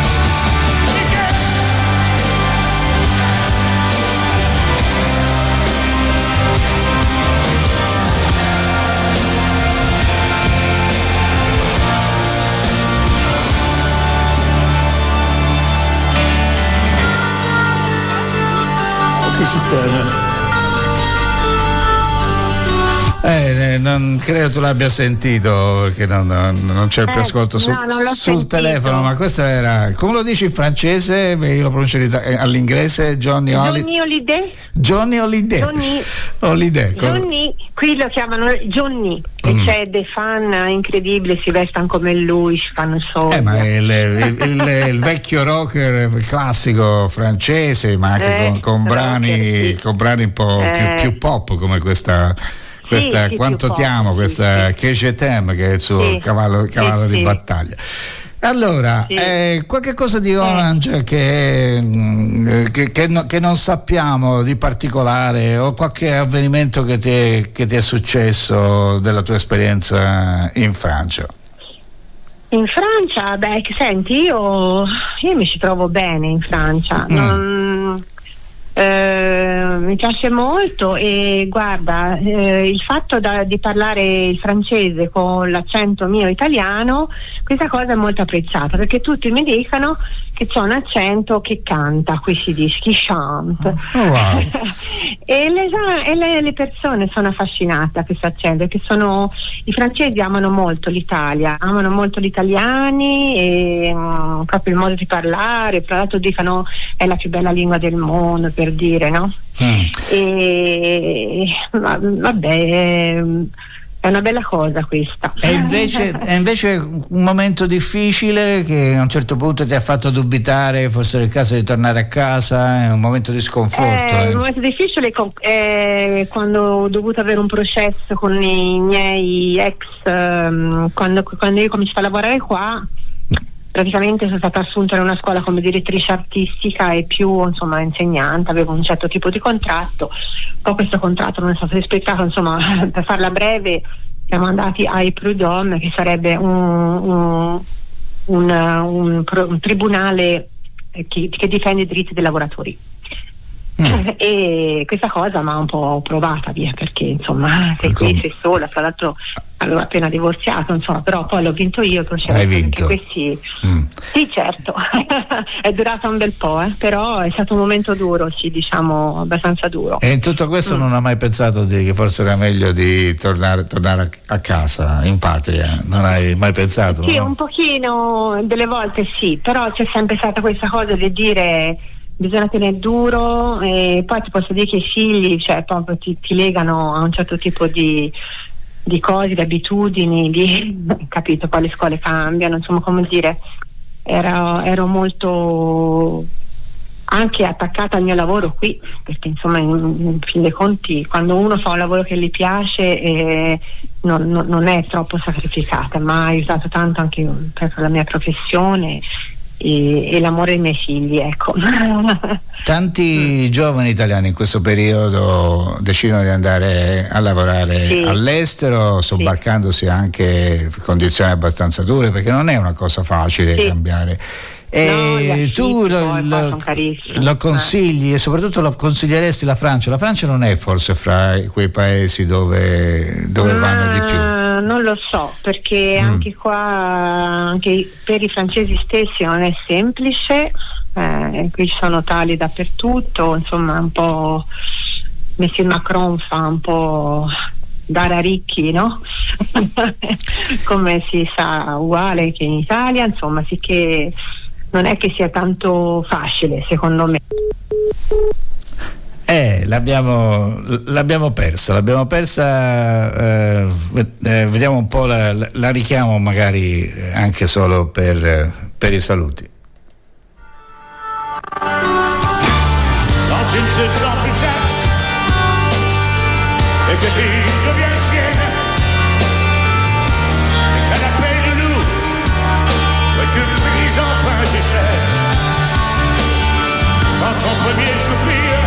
Speaker 10: Che ci tiene.
Speaker 2: Eh, non credo tu l'abbia sentito perché non, non- non c'è il più
Speaker 9: Eh,
Speaker 2: ascolto sul,
Speaker 9: no, non l'ho
Speaker 2: sul
Speaker 9: sentito.
Speaker 2: telefono, ma questo era, come lo dici in francese? Beh, io lo pronuncio in ita- eh, all'inglese, Johnny Holiday.
Speaker 9: Johnny Holiday?
Speaker 2: Johnny Holiday.
Speaker 9: Johnny.
Speaker 2: Holiday. con-
Speaker 9: Johnny, qui lo chiamano Johnny, e
Speaker 2: Mm.
Speaker 9: c'è dei fan incredibili, si vestono come lui, ci fanno soldi.
Speaker 2: Eh, ma il, il- il- il vecchio rocker classico francese, ma anche
Speaker 9: Eh,
Speaker 2: con, con
Speaker 9: rocker,
Speaker 2: brani,
Speaker 9: sì.
Speaker 2: con brani un po'
Speaker 9: Eh.
Speaker 2: più, più pop come questa. Questa,
Speaker 9: Sì, sì,
Speaker 2: quanto
Speaker 9: più
Speaker 2: ti amo,
Speaker 9: pop,
Speaker 2: questa
Speaker 9: sì,
Speaker 2: che je t'aime, che è il suo
Speaker 9: Sì,
Speaker 2: cavallo,
Speaker 9: sì,
Speaker 2: cavallo di
Speaker 9: sì.
Speaker 2: battaglia. Allora,
Speaker 9: Sì.
Speaker 2: eh, qualche cosa di Orange che, mm, che, che, no, che non sappiamo di particolare, o qualche avvenimento che ti è, che ti è successo della tua esperienza in Francia?
Speaker 9: In Francia, beh, che senti, io, io mi ci trovo bene in Francia.
Speaker 2: Mm.
Speaker 9: Non, eh, mi piace molto e guarda, eh, il fatto da, di parlare il francese con l'accento mio italiano, questa cosa è molto apprezzata, perché tutti mi dicono che c'è un accento che canta, qui si dice chi chante.
Speaker 2: Oh, wow.
Speaker 9: e, le, e le, le persone sono affascinate da questo accento, perché sono, i francesi amano molto l'Italia, amano molto gli italiani e um, proprio il modo di parlare, tra l'altro dicono è la più bella lingua del mondo, per dire, no?
Speaker 2: Mm.
Speaker 9: E ma, vabbè, è una bella cosa questa.
Speaker 2: E invece, è invece un momento difficile che a un certo punto ti ha fatto dubitare, fosse il caso di tornare a casa, è un momento di sconforto.
Speaker 9: Eh,
Speaker 2: eh.
Speaker 9: un momento difficile è quando ho dovuto avere un processo con i miei ex, um, quando, quando io cominciai a lavorare qua. Praticamente sono stata assunta in una scuola come direttrice artistica e più, insomma, insegnante, avevo un certo tipo di contratto, poi questo contratto non è stato rispettato, insomma, per farla breve siamo andati ai Prud'homme, che sarebbe un, un, un, un, un tribunale che, che difende i diritti dei lavoratori. Mm. E questa cosa mi ha un po' provata via, perché insomma sei qui, sei sola, tra l'altro avevo appena divorziato, insomma, però poi l'ho vinto io il processo.
Speaker 2: Hai vinto.
Speaker 9: Questi...
Speaker 2: Mm.
Speaker 9: Sì, certo. È durata un bel po', eh? Però è stato un momento duro, sì, diciamo abbastanza duro.
Speaker 2: E in tutto questo mm. non ha mai pensato di, che forse era meglio di tornare, tornare a, a casa, in patria? Non hai mai pensato?
Speaker 9: Sì,
Speaker 2: no?
Speaker 9: Un pochino, delle volte sì, però c'è sempre stata questa cosa di dire bisogna tenere duro, e poi ti posso dire che i figli, cioè, proprio ti, ti legano a un certo tipo di, di cose, di abitudini, di, capito, poi le scuole cambiano, insomma, come dire, ero, ero molto anche attaccata al mio lavoro qui, perché insomma in, in fin dei conti quando uno fa un lavoro che gli piace eh, non, non, non è troppo sacrificata, ma ha aiutato tanto anche per la mia professione e, e l'amore dei miei figli, ecco.
Speaker 2: Tanti mm. giovani italiani in questo periodo decidono di andare a lavorare sì. all'estero, sobbarcandosi sì. anche condizioni abbastanza dure, perché non è una cosa facile sì. cambiare. E no, tu lo, lo, lo consigli e soprattutto lo consiglieresti la Francia? La Francia non è forse fra quei paesi dove, dove
Speaker 9: Ma
Speaker 2: vanno di più?
Speaker 9: Non lo so, perché mm. anche qua, anche per i francesi stessi non è semplice, eh, qui ci sono tali dappertutto, insomma un po' Monsieur Macron fa un po' dare a ricchi, no? Come si sa, uguale che in Italia, insomma, sì che non è che sia tanto facile, secondo me.
Speaker 2: Eh, l'abbiamo, l'abbiamo persa, l'abbiamo persa, eh, eh, vediamo un po', la, la richiamo magari anche solo per, per i saluti.
Speaker 10: Quand tu te sens plus jeune et que tu deviens chienne et qu'à l'appel de loup que tu brises enfin tes chaînes, quand ton premier soupir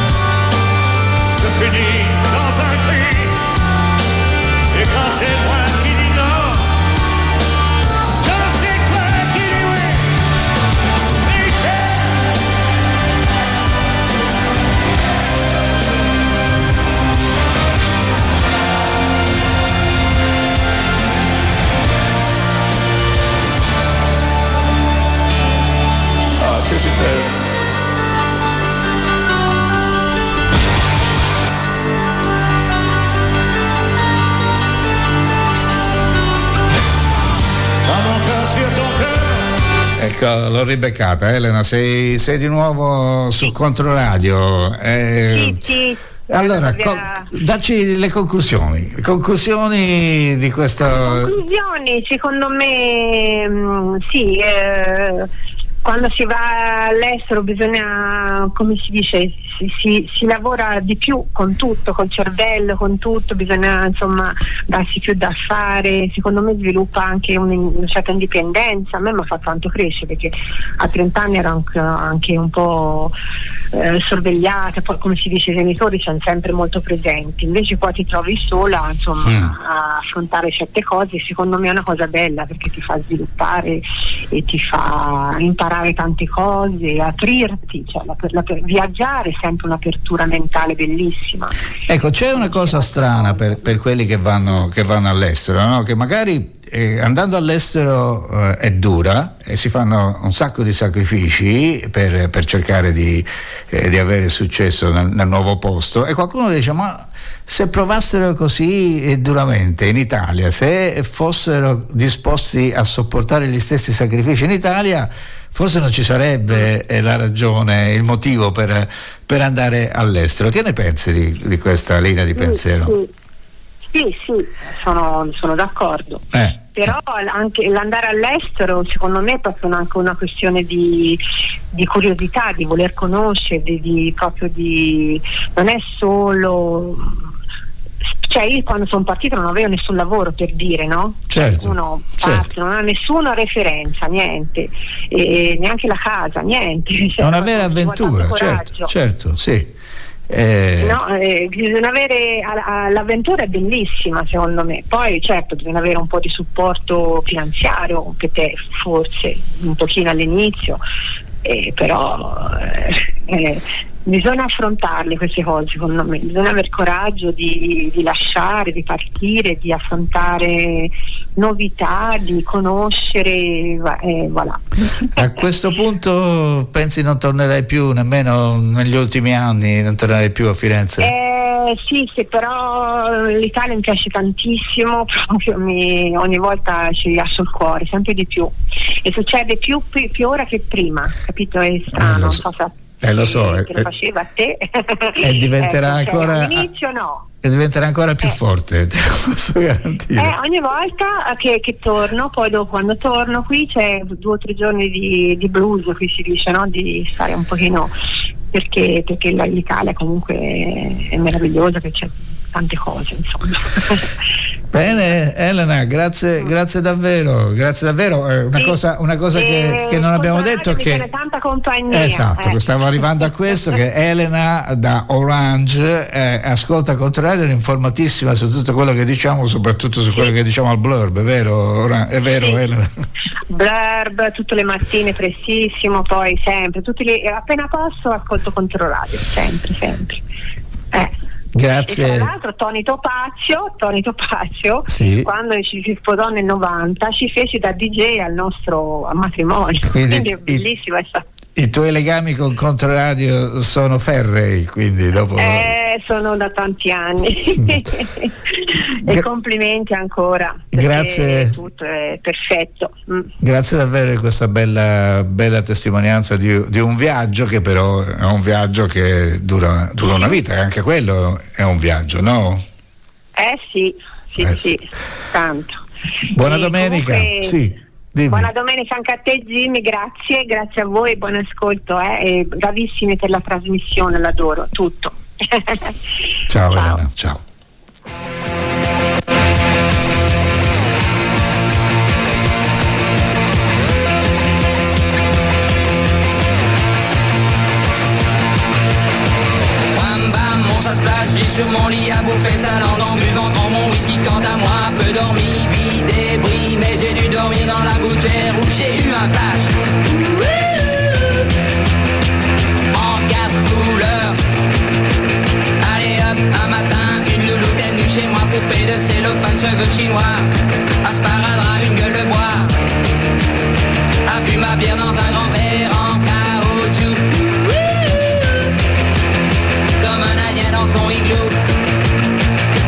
Speaker 10: se finit dans un cri et quand c'est moi qui dis non, quand c'est toi qui dis oui, Michel. Ah, que je t'aime.
Speaker 2: Ecco, l'ho ribeccata, Elena, sei, sei di nuovo su Controradio. Eh,
Speaker 9: sì, sì.
Speaker 2: Allora, co- dacci le conclusioni, le conclusioni di questo.
Speaker 9: Conclusioni, secondo me, mh, sì, eh, quando si va all'estero bisogna, come si dice, si, si, si lavora di più con tutto, col cervello, con tutto, bisogna insomma darsi più da fare, secondo me sviluppa anche un, una certa indipendenza. A me mi ha fatto tanto crescere, perché a trenta anni ero anche, anche un po' eh, sorvegliata, poi come si dice i genitori sono sempre molto presenti, invece poi ti trovi sola insomma mm. a affrontare certe cose. Secondo me è una cosa bella, perché ti fa sviluppare e ti fa imparare tante cose, aprirti, cioè la, la, viaggiare è sempre un'apertura mentale bellissima.
Speaker 2: Ecco, c'è una cosa strana per, per quelli che vanno, che vanno all'estero, no? Che magari eh, andando all'estero eh, è dura e si fanno un sacco di sacrifici per, per cercare di, eh, di avere successo nel, nel nuovo posto, e qualcuno dice: ma se provassero così eh, duramente in Italia, se fossero disposti a sopportare gli stessi sacrifici in Italia, forse non ci sarebbe eh, la ragione, il motivo per, per andare all'estero. Che ne pensi di, di questa linea di pensiero?
Speaker 9: Sì, sì, sì, sì, sono, sono d'accordo.
Speaker 2: Eh.
Speaker 9: Però anche l'andare all'estero secondo me è proprio anche una questione di, di curiosità, di voler conoscere, di, di proprio di non è solo, cioè io quando sono partita non avevo nessun lavoro, per dire, no?
Speaker 2: Certo,
Speaker 9: uno parte,
Speaker 2: certo.
Speaker 9: non ha nessuna referenza, niente, e neanche la casa, niente.
Speaker 2: È una vera avventura, certo, certo, sì.
Speaker 9: Eh... No, eh, bisogna avere a, a, l'avventura è bellissima secondo me, poi certo bisogna avere un po' di supporto finanziario per te, forse un pochino all'inizio, eh, però eh, eh, bisogna affrontarle queste cose, secondo me bisogna aver coraggio di, di lasciare, di partire, di affrontare novità, di conoscere, eh, voilà.
Speaker 2: A questo punto pensi non tornerai più, nemmeno negli ultimi anni non tornerai più a Firenze?
Speaker 9: Eh, sì, sì, però l'Italia mi piace tantissimo, proprio mi, ogni volta ci rilascio il cuore, sempre di più, e succede più, più, più ora che prima, capito? È strano,
Speaker 2: eh,
Speaker 9: non so se
Speaker 2: Eh, lo so,
Speaker 9: che lo faceva a te
Speaker 2: e diventerà
Speaker 9: eh,
Speaker 2: ancora
Speaker 9: all'inizio no
Speaker 2: e diventerà ancora più
Speaker 9: eh.
Speaker 2: forte, te lo posso garantire.
Speaker 9: Eh, ogni volta che, che torno, poi dopo quando torno qui c'è due o tre giorni di, di blues, qui si dice, no? Di stare un pochino, perché, perché l'Italia comunque è meravigliosa, che c'è tante cose, insomma.
Speaker 2: Bene, Elena, grazie, grazie davvero, grazie davvero. Eh, una, sì, cosa, una cosa che, che non abbiamo detto è che
Speaker 9: tanta compagnia.
Speaker 2: Esatto,
Speaker 9: eh.
Speaker 2: stavo arrivando a questo, che Elena da Orange eh, ascolta Controradio, è informatissima su tutto quello che diciamo, soprattutto su quello che diciamo al blurb, è vero? È vero, sì. Elena?
Speaker 9: Blurb tutte le mattine prestissimo, poi sempre, tutti gli, appena posso ascolto Controradio, sempre, sempre. Eh.
Speaker 2: Grazie.
Speaker 9: E tra l'altro Tony Topazio, Tony Topazio
Speaker 2: sì.
Speaker 9: quando ci si sposò nel novanta ci fece da D J al nostro matrimonio, quindi, quindi è bellissimo. I,
Speaker 2: I tuoi legami con Controradio sono ferrei, quindi dopo...
Speaker 9: Eh, sono da tanti anni e complimenti ancora,
Speaker 2: grazie,
Speaker 9: tutto è perfetto. mm.
Speaker 2: Grazie davvero di questa bella, bella testimonianza di, di un viaggio che però è un viaggio che dura, dura una vita, e anche quello è un viaggio, no?
Speaker 9: Eh sì, sì,
Speaker 2: eh,
Speaker 9: sì,
Speaker 2: sì.
Speaker 9: tanto.
Speaker 2: Buona
Speaker 9: e
Speaker 2: domenica,
Speaker 9: comunque,
Speaker 2: sì. Dimmi.
Speaker 9: Buona domenica anche a te Jimmy, grazie, grazie a voi, buon ascolto, eh, e bravissimi per la trasmissione, l'adoro, tutto.
Speaker 2: Ciao, ciao Elena, ciao.
Speaker 11: Bam bam, mon ça se passe, j'ai sur mon lit à bouffer sa langue en buvant grand mon whisky. Quant à moi, peu dormi, vie débris, mais j'ai dû dormir dans la gouttière où j'ai eu un flash. En quatre couleurs. Allez hop, un matin, une louloute est venue chez moi, poupée de cellophane, cheveux chinois, asparadrap, une gueule de bois. A bu ma bière dans un grand verre en caoutchouc, comme un indien dans son igloo.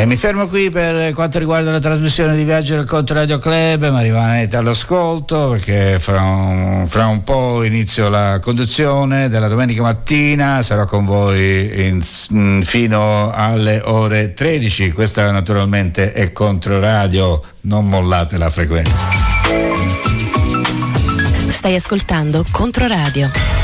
Speaker 2: E mi fermo qui per quanto riguarda la trasmissione di Viaggio del Controradio Club, ma rimanete all'ascolto perché fra un, fra un po' inizio la conduzione della domenica mattina, sarò con voi in, in, fino alle ore tredici. Questa naturalmente è Controradio, non mollate la frequenza.
Speaker 7: Stai ascoltando Controradio.